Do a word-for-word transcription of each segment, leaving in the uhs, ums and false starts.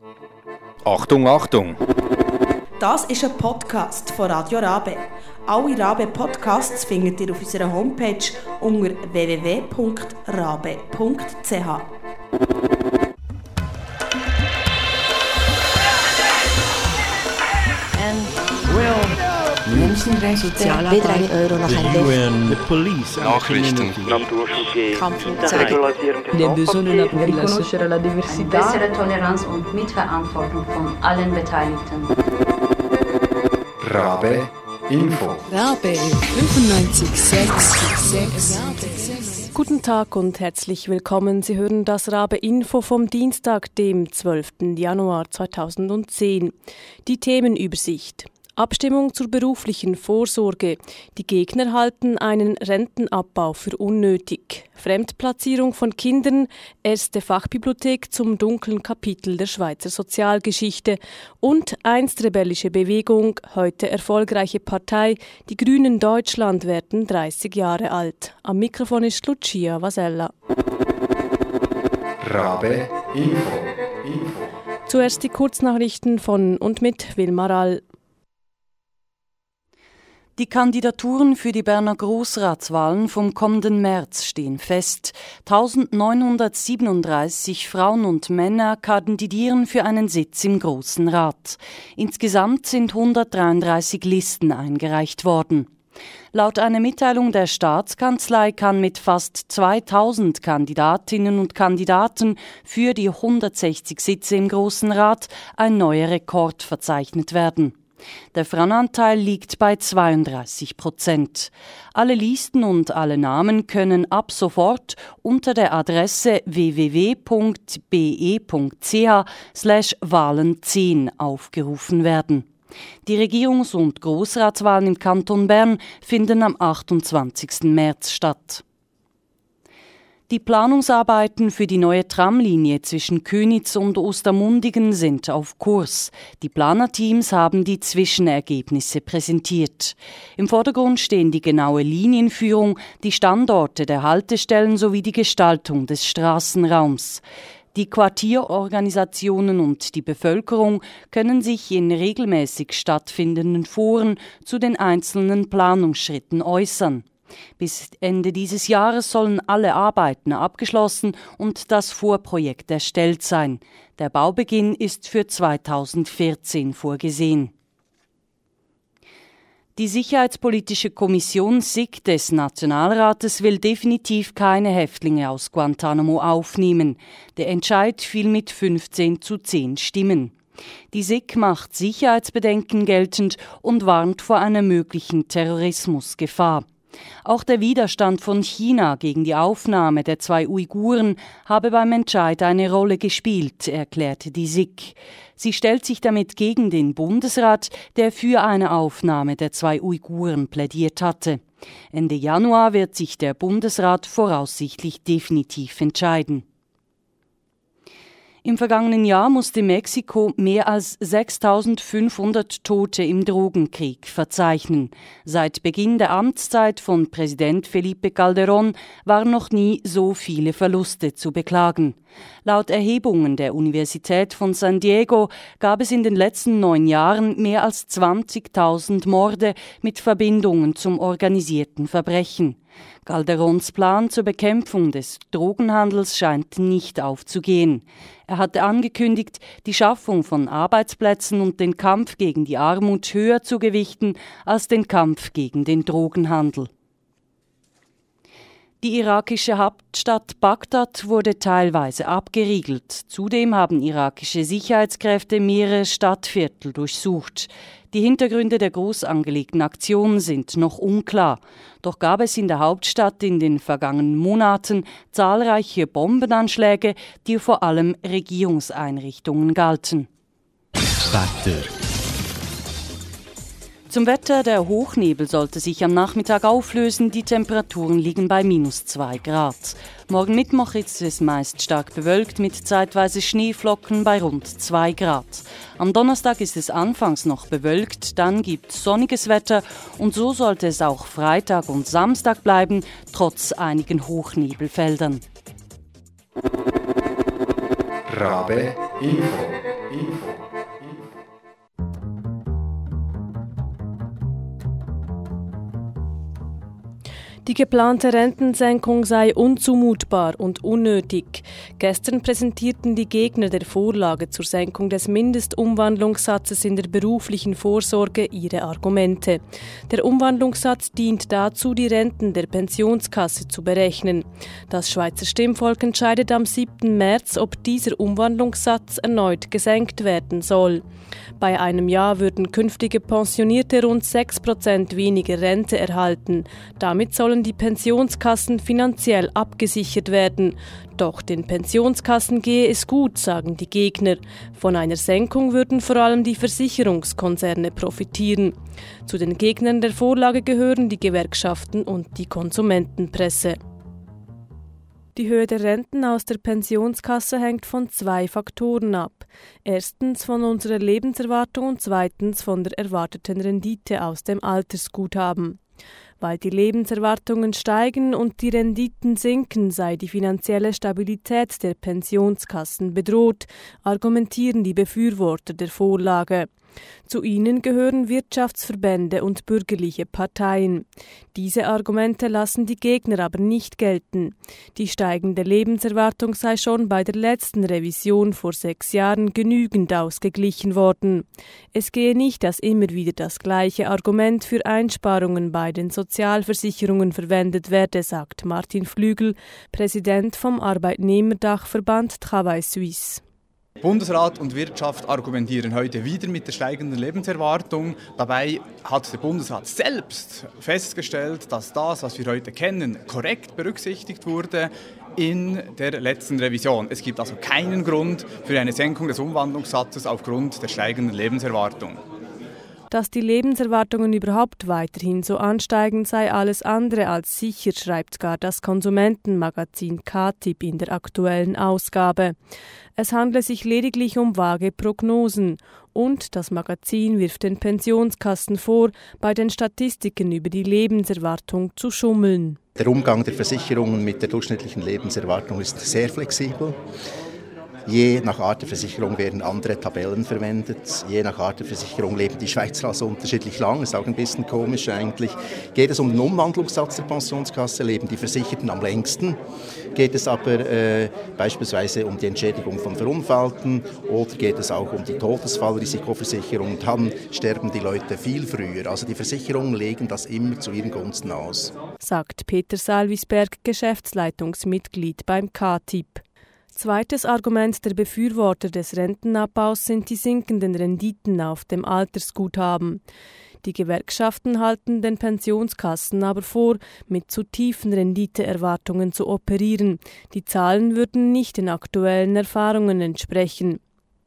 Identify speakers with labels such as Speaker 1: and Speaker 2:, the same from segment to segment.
Speaker 1: Achtung, Achtung!
Speaker 2: Das ist ein Podcast von Radio Rabe. Alle Rabe-Podcasts findet ihr auf unserer Homepage unter w w w punkt rabe punkt c h.
Speaker 3: Menschenrechte, wieder ein Euro nach
Speaker 4: The U N, the police,
Speaker 5: Nachrichten,
Speaker 3: riconoscere la diversità, bessere Toleranz und Mitverantwortung von allen Beteiligten.
Speaker 6: Rabe Info.
Speaker 7: Rabe fünfundneunzig Komma sechs.
Speaker 8: Guten Tag und herzlich willkommen. Sie hören das Rabe Info vom Dienstag, dem zwölften Januar zweitausendzehn. Die Themenübersicht. Abstimmung zur beruflichen Vorsorge. Die Gegner halten einen Rentenabbau für unnötig. Fremdplatzierung von Kindern. Erste Fachbibliothek zum dunklen Kapitel der Schweizer Sozialgeschichte. Und einst rebellische Bewegung, heute erfolgreiche Partei. Die Grünen Deutschland werden dreißig Jahre alt. Am Mikrofon ist Lucia Vasella.
Speaker 6: Rabe Info. Info.
Speaker 8: Zuerst die Kurznachrichten von und mit Wilmar All.
Speaker 9: Die Kandidaturen für die Berner Grossratswahlen vom kommenden März stehen fest. eintausendneunhundertsiebenunddreißig Frauen und Männer kandidieren für einen Sitz im Grossen Rat. Insgesamt sind hundertdreiunddreißig Listen eingereicht worden. Laut einer Mitteilung der Staatskanzlei kann mit fast zweitausend Kandidatinnen und Kandidaten für die hundertsechzig Sitze im Grossen Rat ein neuer Rekord verzeichnet werden. Der Frauenanteil liegt bei zweiunddreißig Prozent. Alle Listen und alle Namen können ab sofort unter der Adresse w w w punkt b e punkt c h slash wahlen zehn aufgerufen werden. Die Regierungs- und Grossratswahlen im Kanton Bern finden am achtundzwanzigsten März statt. Die Planungsarbeiten für die neue Tramlinie zwischen Köniz und Ostermundigen sind auf Kurs. Die Planerteams haben die Zwischenergebnisse präsentiert. Im Vordergrund stehen die genaue Linienführung, die Standorte der Haltestellen sowie die Gestaltung des Straßenraums. Die Quartierorganisationen und die Bevölkerung können sich in regelmäßig stattfindenden Foren zu den einzelnen Planungsschritten äußern. Bis Ende dieses Jahres sollen alle Arbeiten abgeschlossen und das Vorprojekt erstellt sein. Der Baubeginn ist für zweitausendvierzehn vorgesehen. Die Sicherheitspolitische Kommission S I G des Nationalrates will definitiv keine Häftlinge aus Guantanamo aufnehmen. Der Entscheid fiel mit fünfzehn zu zehn Stimmen. Die S I G macht Sicherheitsbedenken geltend und warnt vor einer möglichen Terrorismusgefahr. Auch der Widerstand von China gegen die Aufnahme der zwei Uiguren habe beim Entscheid eine Rolle gespielt, erklärte die S I G. Sie stellt sich damit gegen den Bundesrat, der für eine Aufnahme der zwei Uiguren plädiert hatte. Ende Januar wird sich der Bundesrat voraussichtlich definitiv entscheiden. Im vergangenen Jahr musste Mexiko mehr als sechstausendfünfhundert Tote im Drogenkrieg verzeichnen. Seit Beginn der Amtszeit von Präsident Felipe Calderón waren noch nie so viele Verluste zu beklagen. Laut Erhebungen der Universität von San Diego gab es in den letzten neun Jahren mehr als zwanzigtausend Morde mit Verbindungen zum organisierten Verbrechen. Calderóns Plan zur Bekämpfung des Drogenhandels scheint nicht aufzugehen. Er hatte angekündigt, die Schaffung von Arbeitsplätzen und den Kampf gegen die Armut höher zu gewichten als den Kampf gegen den Drogenhandel. Die irakische Hauptstadt Bagdad wurde teilweise abgeriegelt. Zudem haben irakische Sicherheitskräfte mehrere Stadtviertel durchsucht. Die Hintergründe der groß angelegten Aktion sind noch unklar. Doch gab es in der Hauptstadt in den vergangenen Monaten zahlreiche Bombenanschläge, die vor allem Regierungseinrichtungen galten.
Speaker 4: Wetter.
Speaker 9: Zum Wetter: Der Hochnebel sollte sich am Nachmittag auflösen. Die Temperaturen liegen bei minus zwei Grad. Morgen Mittwoch ist es meist stark bewölkt mit zeitweise Schneeflocken bei rund zwei Grad. Am Donnerstag ist es anfangs noch bewölkt, dann gibt es sonniges Wetter und so sollte es auch Freitag und Samstag bleiben, trotz einigen Hochnebelfeldern.
Speaker 6: Rabe Info. Info.
Speaker 8: Die geplante Rentensenkung sei unzumutbar und unnötig. Gestern präsentierten die Gegner der Vorlage zur Senkung des Mindestumwandlungssatzes in der beruflichen Vorsorge ihre Argumente. Der Umwandlungssatz dient dazu, die Renten der Pensionskasse zu berechnen. Das Schweizer Stimmvolk entscheidet am siebten März, ob dieser Umwandlungssatz erneut gesenkt werden soll. Bei einem Jahr würden künftige Pensionierte rund sechs Prozent weniger Rente erhalten. Damit sollen die Pensionskassen finanziell abgesichert werden. Doch den Pensionskassen gehe es gut, sagen die Gegner. Von einer Senkung würden vor allem die Versicherungskonzerne profitieren. Zu den Gegnern der Vorlage gehören die Gewerkschaften und die Konsumentenpresse. Die Höhe der Renten aus der Pensionskasse hängt von zwei Faktoren ab. Erstens von unserer Lebenserwartung und zweitens von der erwarteten Rendite aus dem Altersguthaben. Weil die Lebenserwartungen steigen und die Renditen sinken, sei die finanzielle Stabilität der Pensionskassen bedroht, argumentieren die Befürworter der Vorlage. Zu ihnen gehören Wirtschaftsverbände und bürgerliche Parteien. Diese Argumente lassen die Gegner aber nicht gelten. Die steigende Lebenserwartung sei schon bei der letzten Revision vor sechs Jahren genügend ausgeglichen worden. Es gehe nicht, dass immer wieder das gleiche Argument für Einsparungen bei den Sozialversicherungen verwendet werde, sagt Martin Flügel, Präsident vom Arbeitnehmerdachverband Travail Suisse.
Speaker 1: Bundesrat und Wirtschaft argumentieren heute wieder mit der steigenden Lebenserwartung. Dabei hat der Bundesrat selbst festgestellt, dass das, was wir heute kennen, korrekt berücksichtigt wurde in der letzten Revision. Es gibt also keinen Grund für eine Senkung des Umwandlungssatzes aufgrund der steigenden Lebenserwartung.
Speaker 8: Dass die Lebenserwartungen überhaupt weiterhin so ansteigen, sei alles andere als sicher, schreibt gar das Konsumentenmagazin K-Tipp in der aktuellen Ausgabe. Es handle sich lediglich um vage Prognosen und das Magazin wirft den Pensionskassen vor, bei den Statistiken über die Lebenserwartung zu schummeln.
Speaker 5: Der Umgang der Versicherungen mit der durchschnittlichen Lebenserwartung ist sehr flexibel. Je nach Art der Versicherung werden andere Tabellen verwendet. Je nach Art der Versicherung leben die Schweizer also unterschiedlich lang. Ist auch ein bisschen komisch eigentlich. Geht es um den Umwandlungssatz der Pensionskasse, leben die Versicherten am längsten. Geht es aber äh, beispielsweise um die Entschädigung von Verunfallten oder geht es auch um die Todesfallrisikoversicherung, dann sterben die Leute viel früher. Also die Versicherungen legen das immer zu ihren Gunsten aus. Sagt
Speaker 8: Peter Salvisberg, Geschäftsleitungsmitglied beim K-Tipp. Zweites Argument der Befürworter des Rentenabbaus sind die sinkenden Renditen auf dem Altersguthaben. Die Gewerkschaften halten den Pensionskassen aber vor, mit zu tiefen Renditeerwartungen zu operieren. Die Zahlen würden nicht den aktuellen Erfahrungen entsprechen.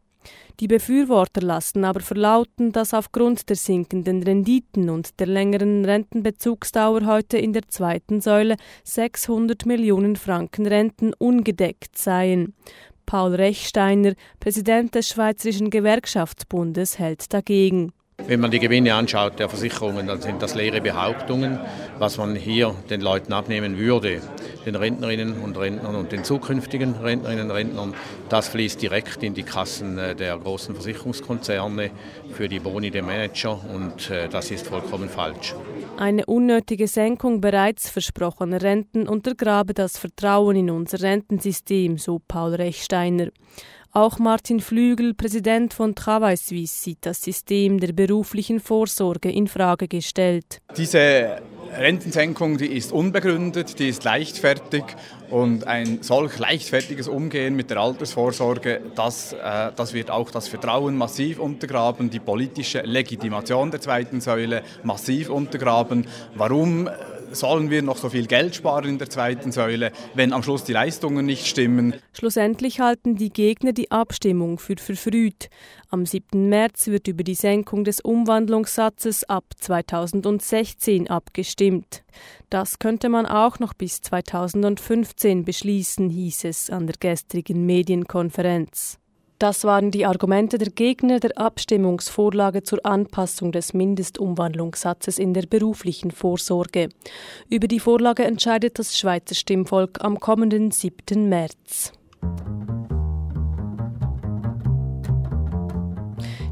Speaker 8: Die Befürworter lassen aber verlauten, dass aufgrund der sinkenden Renditen und der längeren Rentenbezugsdauer heute in der zweiten Säule sechshundert Millionen Franken Renten ungedeckt seien. Paul Rechsteiner, Präsident des Schweizerischen Gewerkschaftsbundes, hält dagegen.
Speaker 10: Wenn man die Gewinne anschaut der Versicherungen, dann sind das leere Behauptungen, was man hier den Leuten abnehmen würde. Den Rentnerinnen und Rentnern und den zukünftigen Rentnerinnen und Rentnern, das fließt direkt in die Kassen der großen Versicherungskonzerne für die Boni der Manager und das ist vollkommen falsch.
Speaker 8: Eine unnötige Senkung bereits versprochener Renten untergrabe das Vertrauen in unser Rentensystem, so Paul Rechsteiner. Auch Martin Flügel, Präsident von Travail Suisse, sieht das System der beruflichen Vorsorge in Frage gestellt.
Speaker 1: Diese Rentensenkung, die ist unbegründet, die ist leichtfertig und ein solch leichtfertiges Umgehen mit der Altersvorsorge, das, äh, das wird auch das Vertrauen massiv untergraben, die politische Legitimation der zweiten Säule massiv untergraben. Warum sollen wir noch so viel Geld sparen in der zweiten Säule, wenn am Schluss die Leistungen nicht stimmen?
Speaker 8: Schlussendlich halten die Gegner die Abstimmung für verfrüht. Am siebten März wird über die Senkung des Umwandlungssatzes ab zweitausendsechzehn abgestimmt. Das könnte man auch noch bis zweitausendfünfzehn beschließen, hieß es an der gestrigen Medienkonferenz. Das waren die Argumente der Gegner der Abstimmungsvorlage zur Anpassung des Mindestumwandlungssatzes in der beruflichen Vorsorge. Über die Vorlage entscheidet das Schweizer Stimmvolk am kommenden siebten März.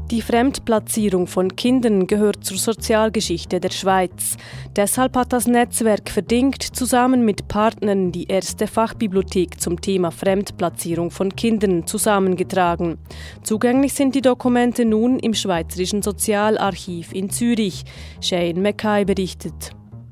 Speaker 8: Die Fremdplatzierung von Kindern gehört zur Sozialgeschichte der Schweiz. Deshalb hat das Netzwerk verdingt zusammen mit Partnern die erste Fachbibliothek zum Thema Fremdplatzierung von Kindern zusammengetragen. Zugänglich sind die Dokumente nun im Schweizerischen Sozialarchiv in Zürich. Shane Mackay berichtet.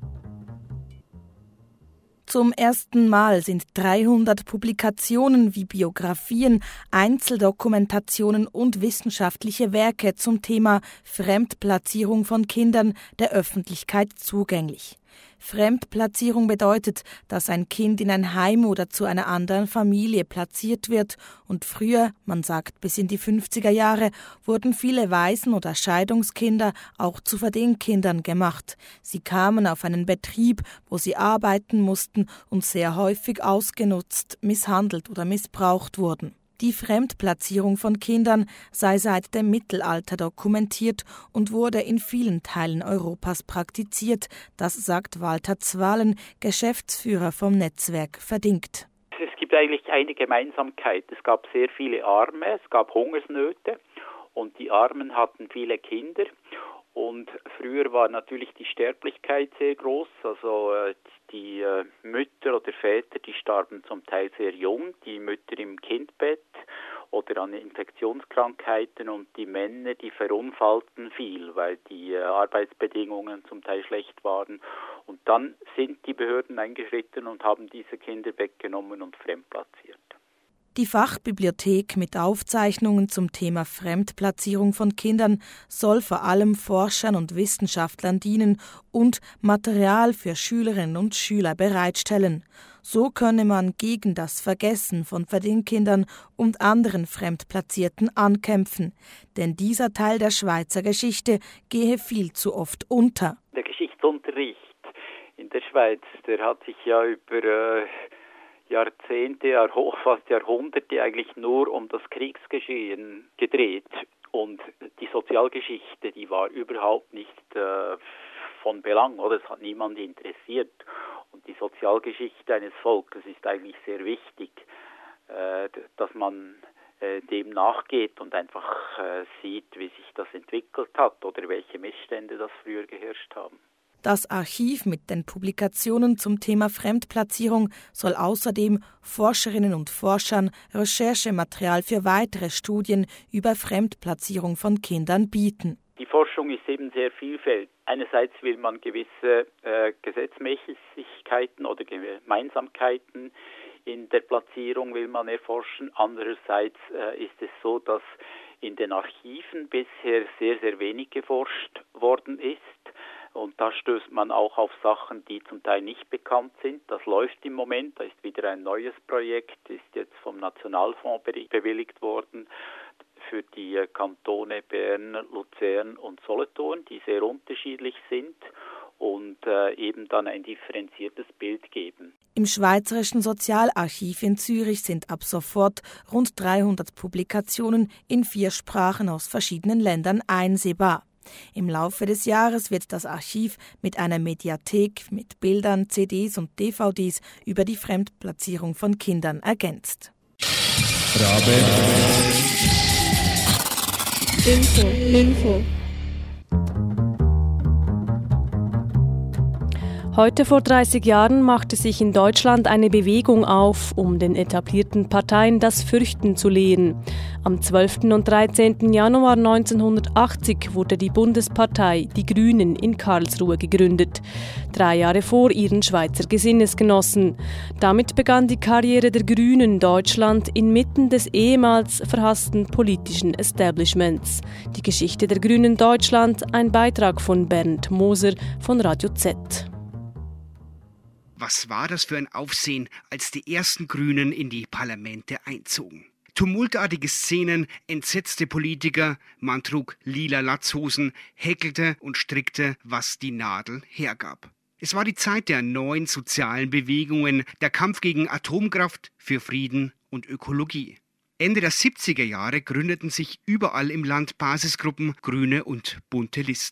Speaker 2: Zum ersten Mal sind dreihundert Publikationen wie Biografien, Einzeldokumentationen und wissenschaftliche Werke zum Thema Fremdplatzierung von Kindern der Öffentlichkeit zugänglich. Fremdplatzierung bedeutet, dass ein Kind in ein Heim oder zu einer anderen Familie platziert wird und früher, man sagt bis in die fünfziger Jahre, wurden viele Waisen- oder Scheidungskinder auch zu Verdingkindern gemacht. Sie kamen auf einen Betrieb, wo sie arbeiten mussten und sehr häufig ausgenutzt, misshandelt oder missbraucht wurden. Die Fremdplatzierung von Kindern sei seit dem Mittelalter dokumentiert und wurde in vielen Teilen Europas praktiziert, das sagt Walter Zwalen, Geschäftsführer vom Netzwerk Verdingt.
Speaker 11: Es gibt eigentlich eine Gemeinsamkeit. Es gab sehr viele Arme, es gab Hungersnöte und die Armen hatten viele Kinder. Und früher war natürlich die Sterblichkeit sehr groß, also äh, die äh, Mütter oder Väter, die starben zum Teil sehr jung, die Mütter im Kindbett oder an Infektionskrankheiten und die Männer, die verunfallten viel, weil die äh, Arbeitsbedingungen zum Teil schlecht waren. Und dann sind die Behörden eingeschritten und haben diese Kinder weggenommen und fremdplatziert.
Speaker 2: Die Fachbibliothek mit Aufzeichnungen zum Thema Fremdplatzierung von Kindern soll vor allem Forschern und Wissenschaftlern dienen und Material für Schülerinnen und Schüler bereitstellen. So könne man gegen das Vergessen von Verdingkindern und anderen Fremdplatzierten ankämpfen. Denn dieser Teil der Schweizer Geschichte gehe viel zu oft unter.
Speaker 11: Der Geschichtsunterricht in der Schweiz, der hat sich ja über äh Jahrzehnte, Jahr, fast Jahrhunderte eigentlich nur um das Kriegsgeschehen gedreht. Und die Sozialgeschichte, die war überhaupt nicht äh, von Belang, oder? Es hat niemand interessiert. Und die Sozialgeschichte eines Volkes ist eigentlich sehr wichtig, äh, dass man äh, dem nachgeht und einfach äh, sieht, wie sich das entwickelt hat oder welche Missstände das früher geherrscht haben.
Speaker 2: Das Archiv mit den Publikationen zum Thema Fremdplatzierung soll außerdem Forscherinnen und Forschern Recherchematerial für weitere Studien über Fremdplatzierung von Kindern bieten.
Speaker 11: Die Forschung ist eben sehr vielfältig. Einerseits will man gewisse äh, Gesetzmäßigkeiten oder Gemeinsamkeiten in der Platzierung will man erforschen. Andererseits äh, ist es so, dass in den Archiven bisher sehr, sehr wenig geforscht worden ist. Und da stößt man auch auf Sachen, die zum Teil nicht bekannt sind. Das läuft im Moment. Da ist wieder ein neues Projekt, ist jetzt vom Nationalfonds bewilligt worden für die Kantone Bern, Luzern und Solothurn, die sehr unterschiedlich sind und äh, eben dann ein differenziertes Bild geben.
Speaker 2: Im Schweizerischen Sozialarchiv in Zürich sind ab sofort rund dreihundert Publikationen in vier Sprachen aus verschiedenen Ländern einsehbar. Im Laufe des Jahres wird das Archiv mit einer Mediathek mit Bildern, C Ds und D V Ds über die Fremdplatzierung von Kindern ergänzt.
Speaker 4: Rabe.
Speaker 7: Info. Info.
Speaker 8: Heute vor dreißig Jahren machte sich in Deutschland eine Bewegung auf, um den etablierten Parteien das Fürchten zu lehren. Am zwölften und dreizehnten Januar neunzehnhundertachtzig wurde die Bundespartei Die Grünen in Karlsruhe gegründet, drei Jahre vor ihren Schweizer Gesinnesgenossen. Damit begann die Karriere der Grünen Deutschland inmitten des ehemals verhassten politischen Establishments. Die Geschichte der Grünen Deutschland, ein Beitrag von Bernd Moser von Radio Z.
Speaker 12: Was war das für ein Aufsehen, als die ersten Grünen in die Parlamente einzogen? Tumultartige Szenen, entsetzte Politiker, man trug lila Latzhosen, häkelte und strickte, was die Nadel hergab. Es war die Zeit der neuen sozialen Bewegungen, der Kampf gegen Atomkraft, für Frieden und Ökologie. Ende der siebziger Jahre gründeten sich überall im Land Basisgruppen, grüne und bunte Listen.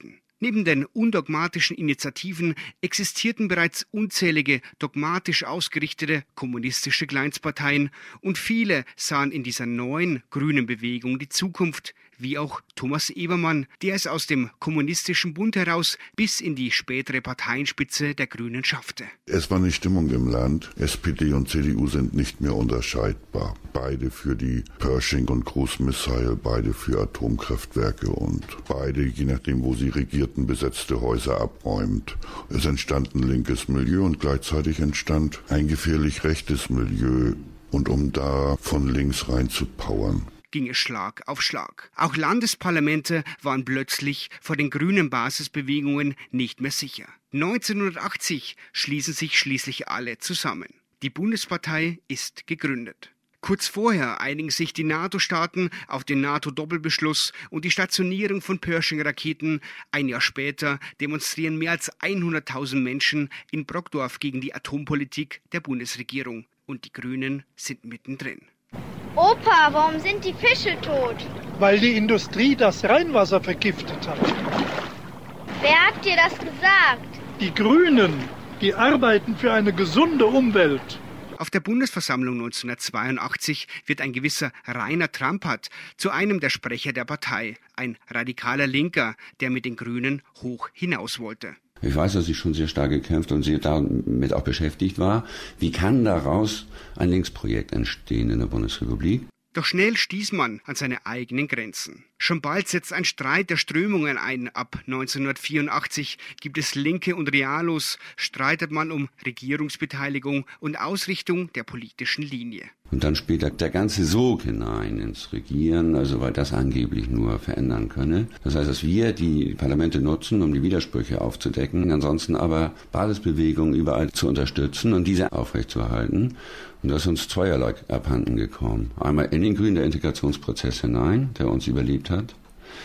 Speaker 12: Neben den undogmatischen Initiativen existierten bereits unzählige dogmatisch ausgerichtete kommunistische Kleinstparteien und viele sahen in dieser neuen grünen Bewegung die Zukunft, wie auch Thomas Ebermann, der es aus dem Kommunistischen Bund heraus bis in die spätere Parteienspitze der Grünen schaffte.
Speaker 13: Es war eine Stimmung im Land. S P D und C D U sind nicht mehr unterscheidbar. Beide für die Pershing- und Cruise-Missile, beide für Atomkraftwerke und beide, je nachdem wo sie regierten, besetzte Häuser abräumt. Es entstand ein linkes Milieu und gleichzeitig entstand ein gefährlich rechtes Milieu. Und um da von links rein zu powern,
Speaker 12: ging es Schlag auf Schlag. Auch Landesparlamente waren plötzlich vor den grünen Basisbewegungen nicht mehr sicher. neunzehnhundertachtzig schließen sich schließlich alle zusammen. Die Bundespartei ist gegründet. Kurz vorher einigen sich die NATO-Staaten auf den NATO-Doppelbeschluss und die Stationierung von Pershing-Raketen. Ein Jahr später demonstrieren mehr als hunderttausend Menschen in Brockdorf gegen die Atompolitik der Bundesregierung. Und die Grünen sind mittendrin.
Speaker 14: Opa, warum sind die Fische tot?
Speaker 15: Weil die Industrie das Rheinwasser vergiftet hat.
Speaker 14: Wer hat dir das gesagt?
Speaker 15: Die Grünen, die arbeiten für eine gesunde Umwelt.
Speaker 12: Auf der Bundesversammlung neunzehnhundertzweiundachtzig wird ein gewisser Rainer Trampert zu einem der Sprecher der Partei, ein radikaler Linker, der mit den Grünen hoch hinaus wollte.
Speaker 16: Ich weiß, dass ich schon sehr stark gekämpft und sehr damit auch beschäftigt war. Wie kann daraus ein Linksprojekt entstehen in der Bundesrepublik?
Speaker 12: Doch schnell stieß man an seine eigenen Grenzen. Schon bald setzt ein Streit der Strömungen ein. Ab neunzehnhundertvierundachtzig gibt es Linke und Realos, streitet man um Regierungsbeteiligung und Ausrichtung der politischen Linie.
Speaker 16: Und dann spielt der ganze Sog hinein ins Regieren, also weil das angeblich nur verändern könne. Das heißt, dass wir die Parlamente nutzen, um die Widersprüche aufzudecken, ansonsten aber Basisbewegungen überall zu unterstützen und diese aufrechtzuerhalten. Und da ist uns zweierlei abhanden gekommen. Einmal in den Grünen der Integrationsprozess hinein, der uns überlebt hat.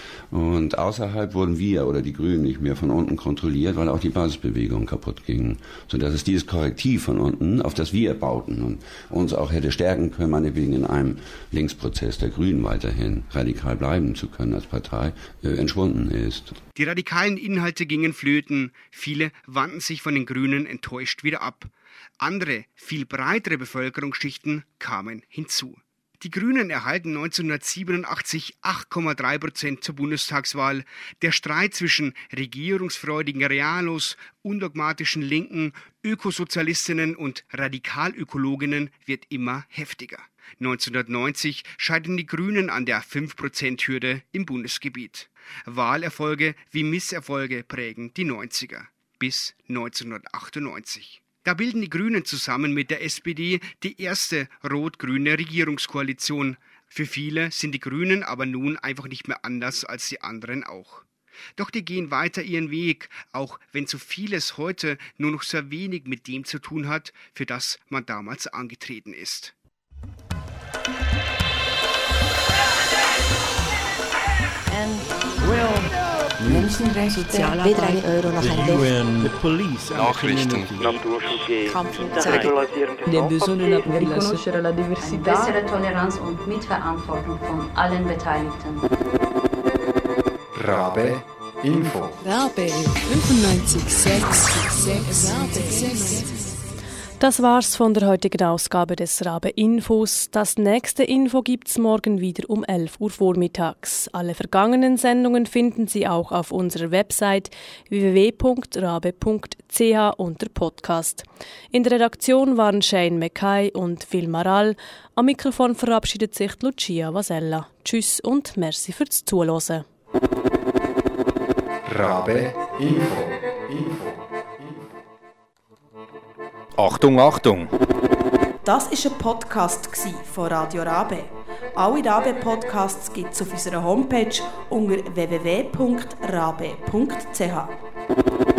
Speaker 16: Und außerhalb wurden wir oder die Grünen nicht mehr von unten kontrolliert, weil auch die Basisbewegungen kaputt gingen. Sodass es dieses Korrektiv von unten, auf das wir bauten und uns auch hätte stärken können, meinetwegen in einem Linksprozess der Grünen weiterhin radikal bleiben zu können als Partei, äh, entschwunden ist.
Speaker 12: Die radikalen Inhalte gingen flöten. Viele wandten sich von den Grünen enttäuscht wieder ab. Andere, viel breitere Bevölkerungsschichten kamen hinzu. Die Grünen erhalten neunzehnhundertsiebenundachtzig acht Komma drei Prozent zur Bundestagswahl. Der Streit zwischen regierungsfreudigen Realos, undogmatischen Linken, Ökosozialistinnen und Radikalökologinnen wird immer heftiger. neunzehnhundertneunzig scheitern die Grünen an der fünf Prozent Hürde im Bundesgebiet. Wahlerfolge wie Misserfolge prägen die neunziger bis neunzehnhundertachtundneunzig. Da bilden die Grünen zusammen mit der S P D die erste rot-grüne Regierungskoalition. Für viele sind die Grünen aber nun einfach nicht mehr anders als die anderen auch. Doch die gehen weiter ihren Weg, auch wenn so vieles heute nur noch sehr wenig mit dem zu tun hat, für das man damals angetreten ist.
Speaker 17: Menschenrechte, weder ein Euro noch ein Wert.
Speaker 18: Nachrichten,
Speaker 3: Riconoscere la diversità, bessere Toleranz und Mitverantwortung von allen Beteiligten.
Speaker 6: Rabe Info.
Speaker 7: Rabe fünfundneunzig Komma sechs.
Speaker 8: Das war's von der heutigen Ausgabe des Rabe Infos. Das nächste Info gibt's morgen wieder um elf Uhr vormittags. Alle vergangenen Sendungen finden Sie auch auf unserer Website w w w punkt rabe punkt c h unter Podcast. In der Redaktion waren Shane Mackay und Phil Maral. Am Mikrofon verabschiedet sich Lucia Vasella. Tschüss und merci fürs Zuhören.
Speaker 6: Rabe Info. Info.
Speaker 19: Achtung, Achtung!
Speaker 2: Das war ein Podcast von Radio Rabe. Alle Rabe-Podcasts gibt es auf unserer Homepage unter w w w punkt rabe punkt c h.